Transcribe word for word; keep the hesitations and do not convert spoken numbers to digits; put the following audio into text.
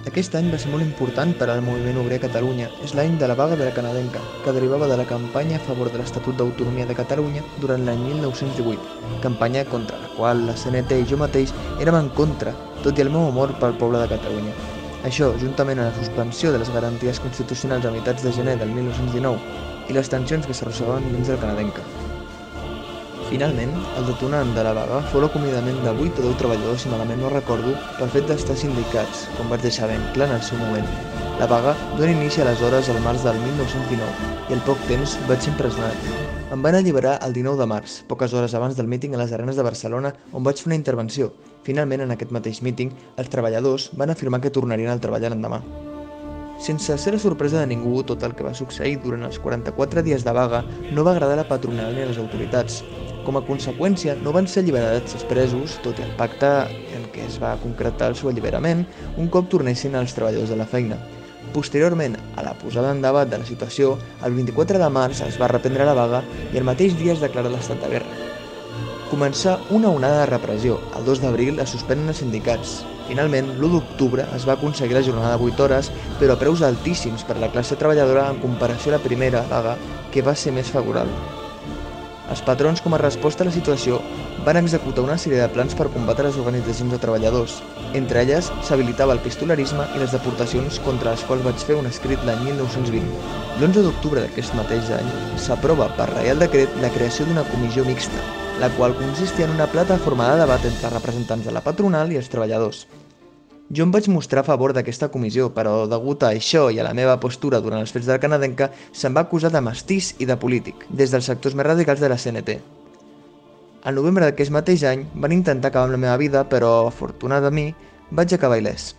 Aquest any va ser molt important per al moviment obrer a Catalunya. És l'any de la vaga de la canadenca, que derivava de la campanya a favor de l'Estatut d'Autonomia de Catalunya durant l'any mil nou-cents divuit, campanya contra la qual la C N T i jo mateix érem en contra, tot i el meu amor pel poble de Catalunya. Això, juntament amb la suspensió de les garanties constitucionals a meitats de gener del mil nou-cents dinou i les tensions que s'arrossegaven dins del canadenca. Finalment, el detonant de la vaga fou l'acomiadament de vuit o deu treballadors, si malament no recordo, pel fet d'estar sindicats, com vaig deixar ben clar en el seu moment. La vaga dona inici aleshores al març del mil nou-cents dinou i al poc temps vaig ser empresonat. Em van alliberar el dinou de març, poques hores abans del míting a les Arenes de Barcelona, on vaig fer una intervenció. Finalment, en aquest mateix míting, els treballadors van afirmar que tornarien al treball l'endemà. Sense ser la sorpresa de ningú, tot el que va succeir durant els quaranta-quatre dies de vaga no va agradar a la patronal ni a les autoritats. Com a conseqüència, no van ser alliberats els presos, tot i el pacte en què es va concretar el seu alliberament, un cop tornessin els treballadors de la feina. Posteriorment, a la posada en debat de la situació, el vint-i-quatre de març es va reprendre la vaga i el mateix dia es declara l'estat de guerra. Començà una onada de repressió. El dos d'abril es suspenen els sindicats. Finalment, l'u d'octubre es va aconseguir la jornada de vuit hores, però a preus altíssims per a la classe treballadora en comparació a la primera vaga, que va ser més favorable. Els patrons, com a resposta a la situació, van executar una sèrie de plans per combatre les organitzacions de treballadors. Entre elles, s'habilitava el pistolerisme i les deportacions, contra les quals vaig fer un escrit l'any mil nou-cents vint. L'onze d'octubre d'aquest mateix any s'aprova per reial decret la creació d'una comissió mixta, la qual consistia en una plataforma de debat entre representants de la patronal i els treballadors. Jo em vaig mostrar a favor d'aquesta comissió, però degut a això i a la meva postura durant els fets de la canadenca, se'm va acusar de mestís i de polític, des dels sectors més radicals de la C N T. Al novembre d'aquest mateix any van intentar acabar amb la meva vida, però, afortunadament, vaig acabar il·lès.